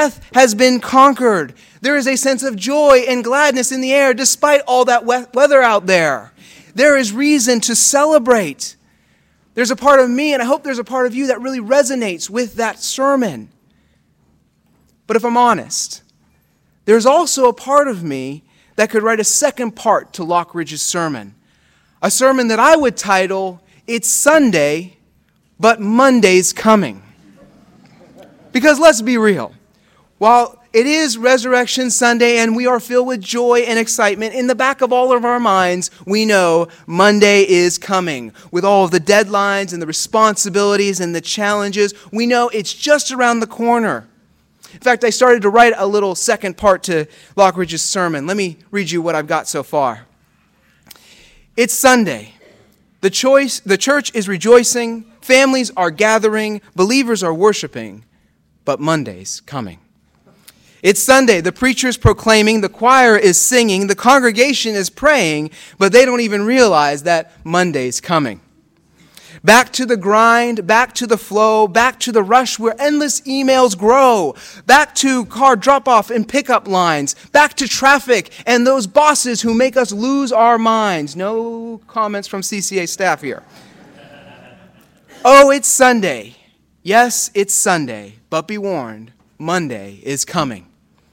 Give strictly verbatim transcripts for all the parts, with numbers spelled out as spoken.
Death has been conquered. There is a sense of joy and gladness in the air despite all that we- weather out there. There is reason to celebrate. There's a part of me, and I hope there's a part of you that really resonates with that sermon. But if I'm honest, there's also a part of me that could write a second part to Lockridge's sermon. A sermon that I would title, "It's Sunday, but Monday's Coming." Because let's be real. While it is Resurrection Sunday and we are filled with joy and excitement, in the back of all of our minds, we know Monday is coming. With all of the deadlines and the responsibilities and the challenges, we know it's just around the corner. In fact, I started to write a little second part to Lockridge's sermon. Let me read you what I've got so far. It's Sunday. The choice, the church is rejoicing, families are gathering, believers are worshiping, but Monday's coming. It's Sunday. The preacher is proclaiming, the choir is singing, the congregation is praying, but they don't even realize that Monday's coming. Back to the grind, back to the flow, back to the rush where endless emails grow, back to car drop-off and pickup lines, back to traffic and those bosses who make us lose our minds. No comments from C C A staff here. Oh, it's Sunday. Yes, it's Sunday, but be warned, Monday is coming.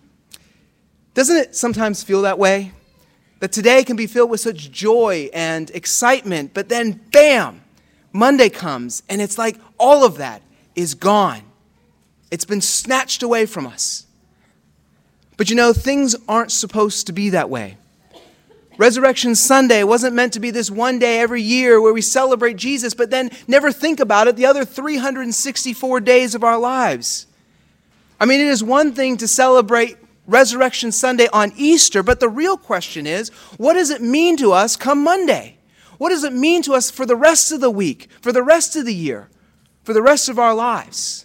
Doesn't it sometimes feel that way? That today can be filled with such joy and excitement, but then bam! Monday comes, and it's like all of that is gone. It's been snatched away from us. But you know, things aren't supposed to be that way. Resurrection Sunday wasn't meant to be this one day every year where we celebrate Jesus, but then never think about it the other three hundred sixty-four days of our lives. I mean, it is one thing to celebrate Resurrection Sunday on Easter, but the real question is, what does it mean to us come Monday? What does it mean to us for the rest of the week, for the rest of the year, for the rest of our lives?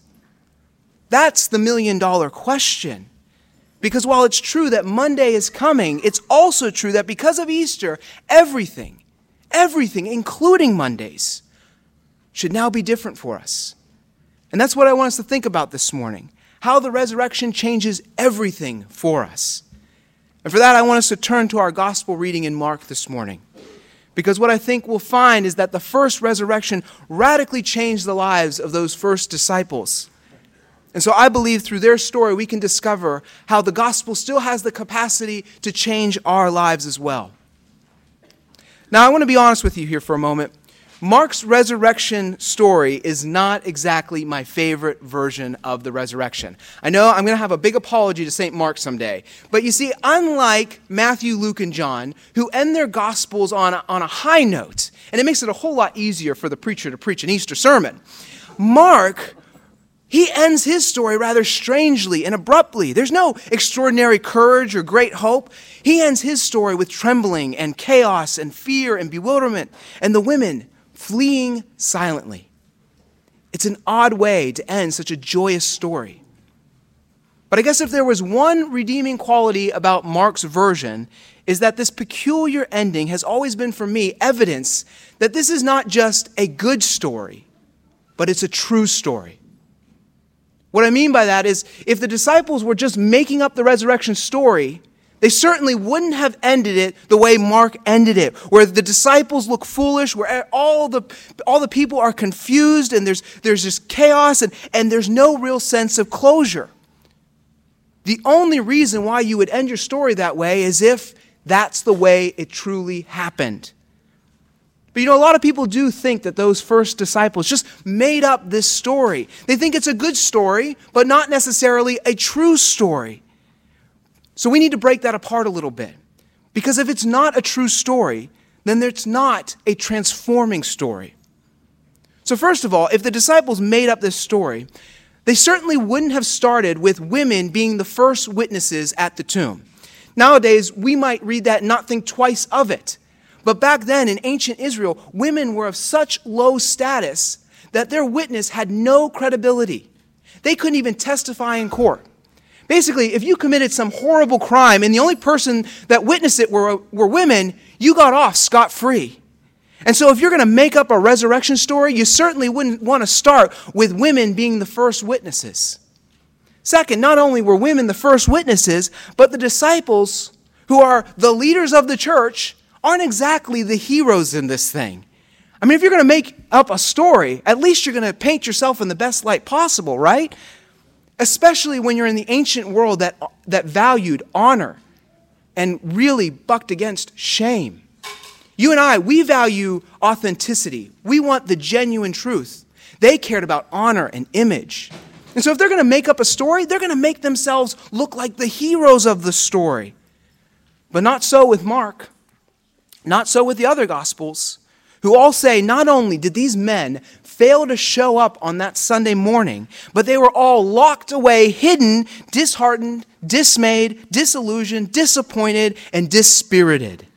That's the million dollar question. Because while it's true that Monday is coming, it's also true that because of Easter, everything, everything, including Mondays, should now be different for us. And that's what I want us to think about this morning, how the resurrection changes everything for us. And for that, I want us to turn to our gospel reading in Mark this morning. Because what I think we'll find is that the first resurrection radically changed the lives of those first disciples. And so I believe through their story we can discover how the gospel still has the capacity to change our lives as well. Now I want to be honest with you here for a moment. Mark's resurrection story is not exactly my favorite version of the resurrection. I know I'm going to have a big apology to Saint Mark someday. But you see, unlike Matthew, Luke, and John, who end their gospels on a, on a high note, and it makes it a whole lot easier for the preacher to preach an Easter sermon, Mark, he ends his story rather strangely and abruptly. There's no extraordinary courage or great hope. He ends his story with trembling and chaos and fear and bewilderment, and the women fleeing silently. It's an odd way to end such a joyous story. But I guess if there was one redeeming quality about Mark's version, is that this peculiar ending has always been for me evidence that this is not just a good story, but it's a true story. What I mean by that is, if the disciples were just making up the resurrection story, they certainly wouldn't have ended it the way Mark ended it, where the disciples look foolish, where all the all the people are confused, and there's there's just chaos, and, and there's no real sense of closure. The only reason why you would end your story that way is if that's the way it truly happened. But you know, a lot of people do think that those first disciples just made up this story. They think it's a good story, but not necessarily a true story. So we need to break that apart a little bit. Because if it's not a true story, then it's not a transforming story. So first of all, if the disciples made up this story, they certainly wouldn't have started with women being the first witnesses at the tomb. Nowadays, we might read that and not think twice of it. But back then in ancient Israel, women were of such low status that their witness had no credibility. They couldn't even testify in court. Basically, if you committed some horrible crime and the only person that witnessed it were, were women, you got off scot-free. And so if you're going to make up a resurrection story, you certainly wouldn't want to start with women being the first witnesses. Second, not only were women the first witnesses, but the disciples, who are the leaders of the church, aren't exactly the heroes in this thing. I mean, if you're going to make up a story, at least you're going to paint yourself in the best light possible, right? Especially when you're in the ancient world that, that valued honor and really bucked against shame. You and I, we value authenticity. We want the genuine truth. They cared about honor and image. And so if they're going to make up a story, they're going to make themselves look like the heroes of the story. But not so with Mark. Not so with the other Gospels, who all say not only did these men fail to show up on that Sunday morning, but they were all locked away, hidden, disheartened, dismayed, disillusioned, disappointed, and dispirited.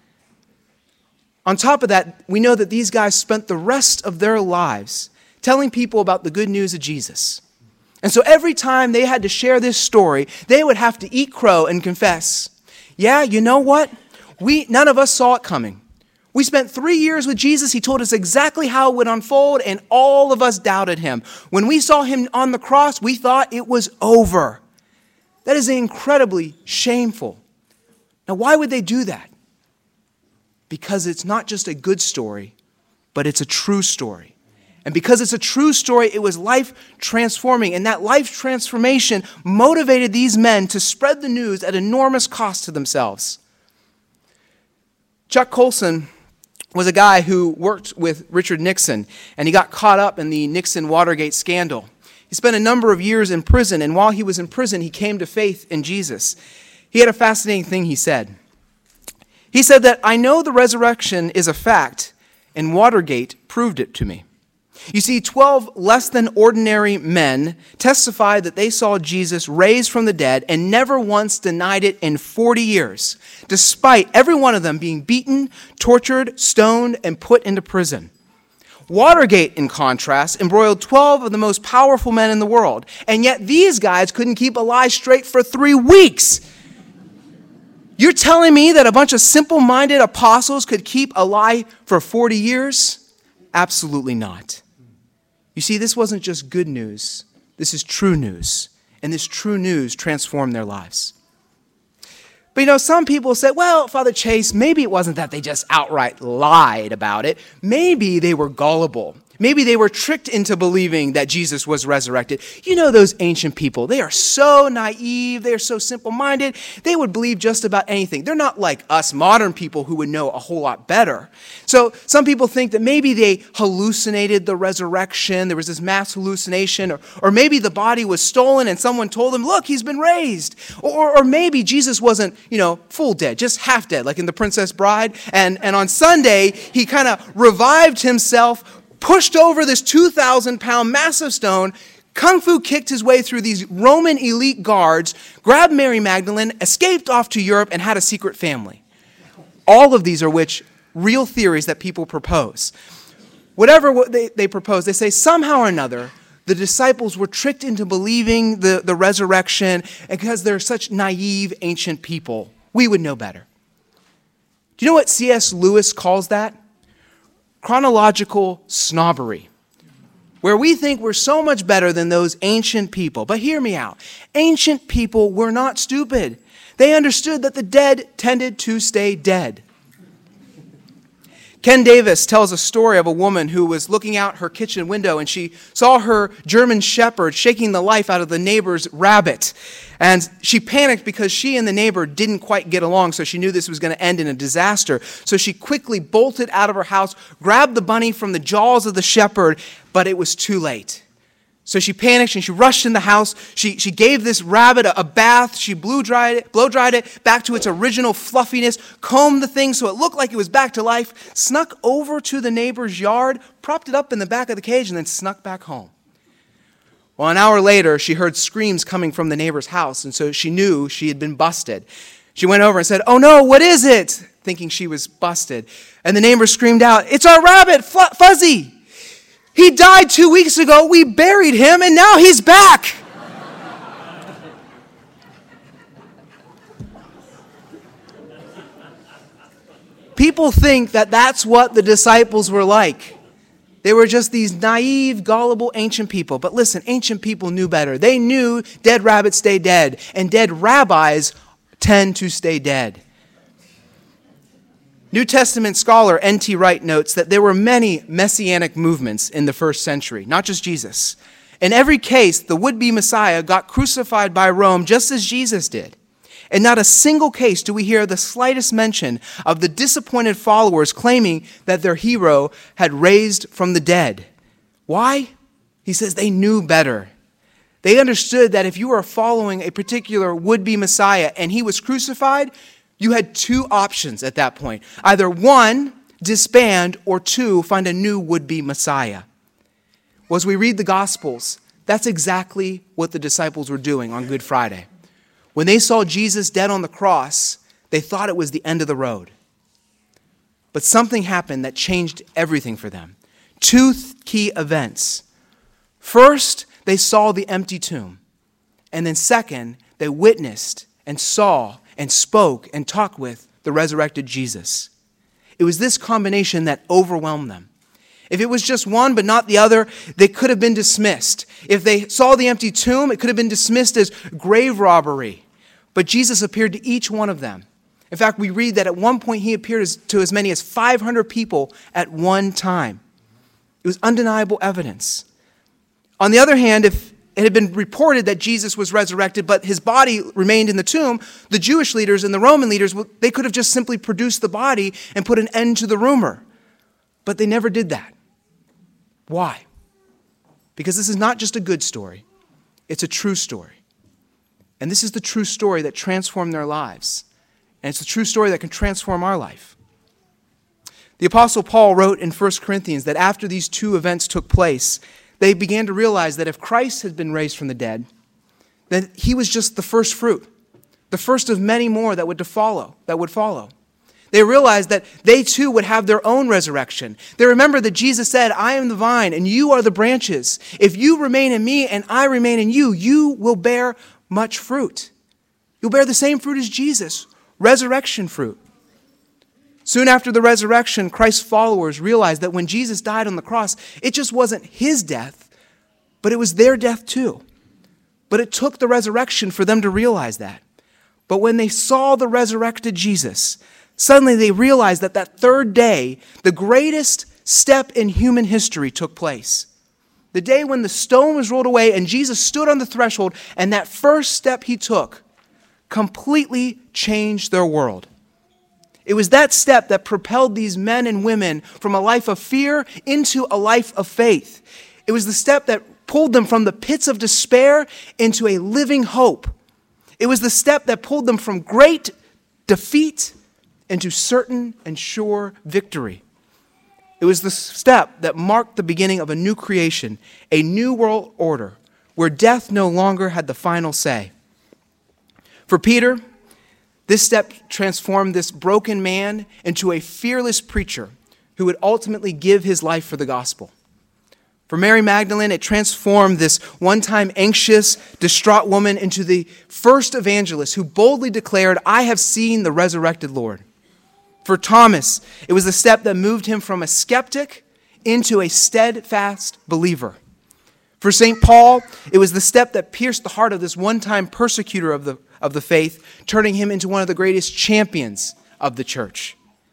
On top of that, we know that these guys spent the rest of their lives telling people about the good news of Jesus. And so every time they had to share this story, they would have to eat crow and confess, yeah, you know what? We none of us saw it coming. We spent three years with Jesus. He told us exactly how it would unfold, and all of us doubted him. When we saw him on the cross, we thought it was over. That is incredibly shameful. Now, why would they do that? Because it's not just a good story, but it's a true story. And because it's a true story, it was life transforming. And that life transformation motivated these men to spread the news at enormous cost to themselves. Chuck Colson was a guy who worked with Richard Nixon, and he got caught up in the Nixon-Watergate scandal. He spent a number of years in prison, and while he was in prison, he came to faith in Jesus. He had a fascinating thing he said. He said that, I know the resurrection is a fact, and Watergate proved it to me. You see, twelve less than ordinary men testified that they saw Jesus raised from the dead and never once denied it in forty years, despite every one of them being beaten, tortured, stoned, and put into prison. Watergate, in contrast, embroiled twelve of the most powerful men in the world, and yet these guys couldn't keep a lie straight for three weeks. You're telling me that a bunch of simple-minded apostles could keep a lie for forty years? Absolutely not. You see, this wasn't just good news. This is true news. And this true news transformed their lives. But you know, some people say, well, Father Chase, maybe it wasn't that they just outright lied about it. Maybe they were gullible. Maybe they were tricked into believing that Jesus was resurrected. You know those ancient people. They are so naive. They are so simple-minded. They would believe just about anything. They're not like us modern people who would know a whole lot better. So some people think that maybe they hallucinated the resurrection. There was this mass hallucination. Or, or maybe the body was stolen and someone told them, look, he's been raised. Or, or maybe Jesus wasn't, you know, full dead, just half dead, like in The Princess Bride. And, and on Sunday, he kind of revived himself, pushed over this two thousand pound massive stone, kung fu kicked his way through these Roman elite guards, grabbed Mary Magdalene, escaped off to Europe, and had a secret family. All of these are which real theories that people propose. Whatever they, they propose, they say somehow or another, the disciples were tricked into believing the, the resurrection, and because they're such naive ancient people, we would know better. Do you know what C S Lewis calls that? Chronological snobbery, where we think we're so much better than those ancient people. But hear me out. Ancient people were not stupid. They understood that the dead tended to stay dead. Ken Davis tells a story of a woman who was looking out her kitchen window and she saw her German shepherd shaking the life out of the neighbor's rabbit. And she panicked because she and the neighbor didn't quite get along, so she knew this was going to end in a disaster. So she quickly bolted out of her house, grabbed the bunny from the jaws of the shepherd, but it was too late. So she panicked and she rushed in the house. She, she gave this rabbit a, a bath. She blow dried it, blow dried it back to its original fluffiness, combed the thing so it looked like it was back to life, snuck over to the neighbor's yard, propped it up in the back of the cage, and then snuck back home. Well, an hour later, she heard screams coming from the neighbor's house, and so she knew she had been busted. She went over and said, "Oh no, what is it?" thinking she was busted. And the neighbor screamed out, "It's our rabbit, F- Fuzzy. He died two weeks ago. We buried him, and now he's back." People think that that's what the disciples were like. They were just these naive, gullible ancient people. But listen, ancient people knew better. They knew dead rabbits stay dead, and dead rabbis tend to stay dead. New Testament scholar N T Wright notes that there were many messianic movements in the first century, not just Jesus. In every case, the would-be Messiah got crucified by Rome just as Jesus did. And not a single case do we hear the slightest mention of the disappointed followers claiming that their hero had raised from the dead. Why? He says they knew better. They understood that if you were following a particular would-be Messiah and he was crucified, you had two options at that point. Either one, disband, or two, find a new would-be Messiah. Well, as we read the Gospels, that's exactly what the disciples were doing on Good Friday. When they saw Jesus dead on the cross, they thought it was the end of the road. But something happened that changed everything for them. Two th- key events. First, they saw the empty tomb. And then second, they witnessed and saw and spoke and talked with the resurrected Jesus. It was this combination that overwhelmed them. If it was just one but not the other, they could have been dismissed. If they saw the empty tomb, it could have been dismissed as grave robbery. But Jesus appeared to each one of them. In fact, we read that at one point he appeared to as many as five hundred people at one time. It was undeniable evidence. On the other hand, if it had been reported that Jesus was resurrected, but his body remained in the tomb, the Jewish leaders and the Roman leaders, they could have just simply produced the body and put an end to the rumor. But they never did that. Why? Because this is not just a good story. It's a true story. And this is the true story that transformed their lives. And it's the true story that can transform our life. The Apostle Paul wrote in First Corinthians that after these two events took place, they began to realize that if Christ had been raised from the dead, then he was just the first fruit, the first of many more that would follow, that would follow. They realized that they too would have their own resurrection. They remembered that Jesus said, I am the vine and you are the branches. If you remain in me and I remain in you, you will bear much fruit. You'll bear the same fruit as Jesus, resurrection fruit. Soon after the resurrection, Christ's followers realized that when Jesus died on the cross, it just wasn't his death, but it was their death too. But it took the resurrection for them to realize that. But when they saw the resurrected Jesus, suddenly they realized that that third day, the greatest step in human history took place. The day when the stone was rolled away and Jesus stood on the threshold, and that first step he took completely changed their world. It was that step that propelled these men and women from a life of fear into a life of faith. It was the step that pulled them from the pits of despair into a living hope. It was the step that pulled them from great defeat into certain and sure victory. It was the step that marked the beginning of a new creation, a new world order, where death no longer had the final say. For Peter, this step transformed this broken man into a fearless preacher who would ultimately give his life for the gospel. For Mary Magdalene, it transformed this one-time anxious, distraught woman into the first evangelist who boldly declared, I have seen the resurrected Lord. For Thomas, it was the step that moved him from a skeptic into a steadfast believer. For Saint Paul, it was the step that pierced the heart of this one-time persecutor of the, of the faith, turning him into one of the greatest champions of the church.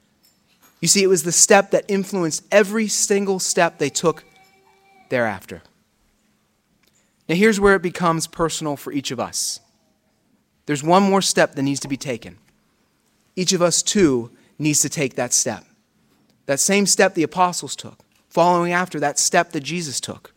You see, it was the step that influenced every single step they took thereafter. Now here's where it becomes personal for each of us. There's one more step that needs to be taken. Each of us, too, needs to take that step. That same step the apostles took, following after that step that Jesus took.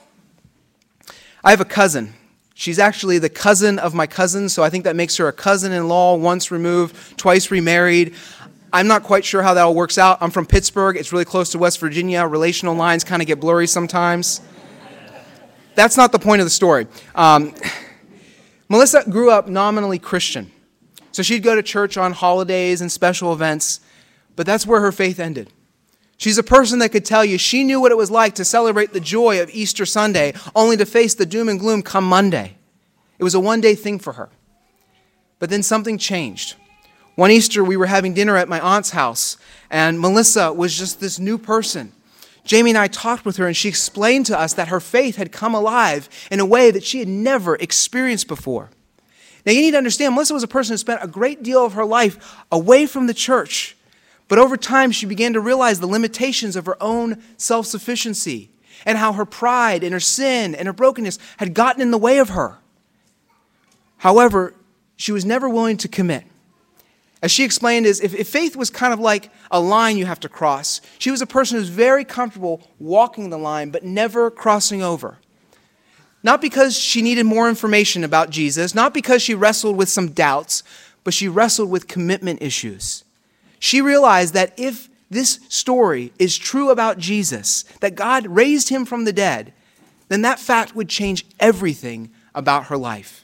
I have a cousin. She's actually the cousin of my cousin, so I think that makes her a cousin-in-law, once removed, twice remarried. I'm not quite sure how that all works out. I'm from Pittsburgh. It's really close to West Virginia. Relational lines kind of get blurry sometimes. That's not the point of the story. Um, Melissa grew up nominally Christian. So she'd go to church on holidays and special events, but that's where her faith ended. She's a person that could tell you she knew what it was like to celebrate the joy of Easter Sunday, only to face the doom and gloom come Monday. It was a one-day thing for her. But then something changed. One Easter, we were having dinner at my aunt's house, and Melissa was just this new person, Jamie and I talked with her, and she explained to us that her faith had come alive in a way that she had never experienced before. Now, you need to understand, Melissa was a person who spent a great deal of her life away from the church. But over time, she began to realize the limitations of her own self-sufficiency and how her pride and her sin and her brokenness had gotten in the way of her. However, she was never willing to commit. As she explained, is if, if faith was kind of like a line you have to cross, she was a person who was very comfortable walking the line, but never crossing over. Not because she needed more information about Jesus, not because she wrestled with some doubts, but she wrestled with commitment issues. She realized that if this story is true about Jesus, that God raised him from the dead, then that fact would change everything about her life.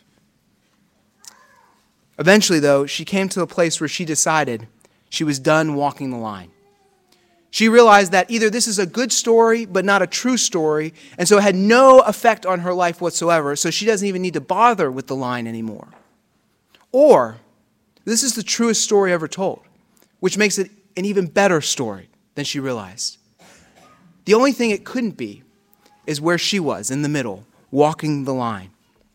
Eventually, though, she came to a place where she decided she was done walking the line. She realized that either this is a good story, but not a true story, and so it had no effect on her life whatsoever, so she doesn't even need to bother with the line anymore. Or, this is the truest story ever told, which makes it an even better story than she realized. The only thing it couldn't be is where she was, in the middle, walking the line.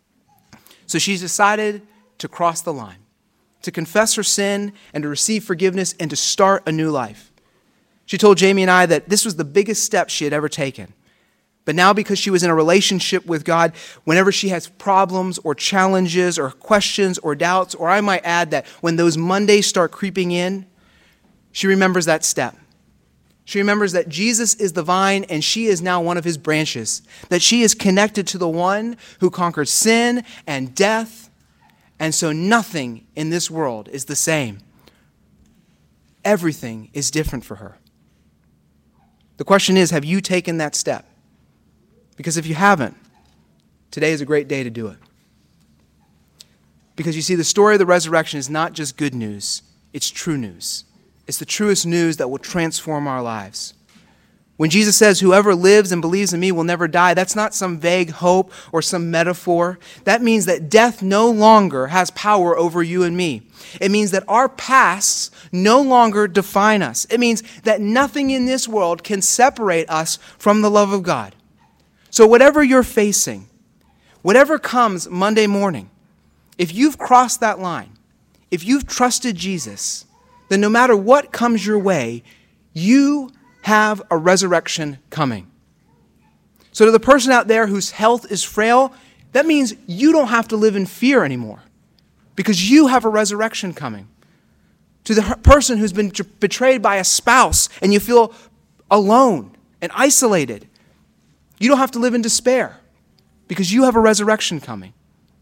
So she decided to cross the line, to confess her sin and to receive forgiveness and to start a new life. She told Jamie and I that this was the biggest step she had ever taken. But now, because she was in a relationship with God, whenever she has problems or challenges or questions or doubts, or I might add that when those Mondays start creeping in, she remembers that step. She remembers that Jesus is the vine and she is now one of his branches, that she is connected to the one who conquered sin and death. And so nothing in this world is the same. Everything is different for her. The question is, have you taken that step? Because if you haven't, today is a great day to do it. Because you see, the story of the resurrection is not just good news, it's true news. It's the truest news that will transform our lives. When Jesus says, whoever lives and believes in me will never die, that's not some vague hope or some metaphor. That means that death no longer has power over you and me. It means that our pasts no longer define us. It means that nothing in this world can separate us from the love of God. So whatever you're facing, whatever comes Monday morning, if you've crossed that line, if you've trusted Jesus, then no matter what comes your way, you have a resurrection coming. So to the person out there whose health is frail, that means you don't have to live in fear anymore because you have a resurrection coming. To the person who's been betrayed by a spouse and you feel alone and isolated, you don't have to live in despair because you have a resurrection coming.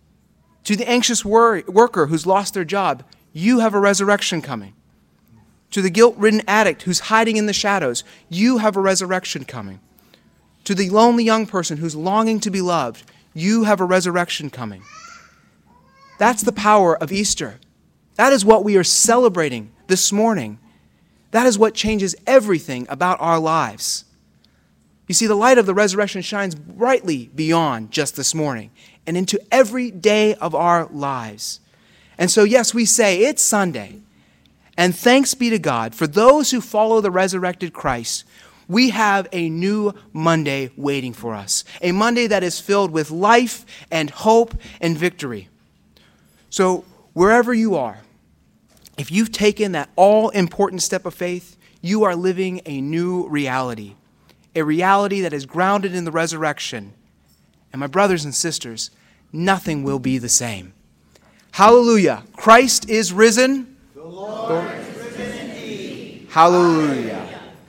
To the anxious worry, worker who's lost their job, you have a resurrection coming. To the guilt-ridden addict who's hiding in the shadows, you have a resurrection coming. To the lonely young person who's longing to be loved, you have a resurrection coming. That's the power of Easter. That is what we are celebrating this morning. That is what changes everything about our lives. You see, the light of the resurrection shines brightly beyond just this morning and into every day of our lives. And so, yes, we say it's Sunday. And thanks be to God, for those who follow the resurrected Christ, we have a new Monday waiting for us. A Monday that is filled with life and hope and victory. So wherever you are, if you've taken that all-important step of faith, you are living a new reality. A reality that is grounded in the resurrection. And my brothers and sisters, nothing will be the same. Hallelujah. Christ is risen. The Lord is risen indeed. Hallelujah.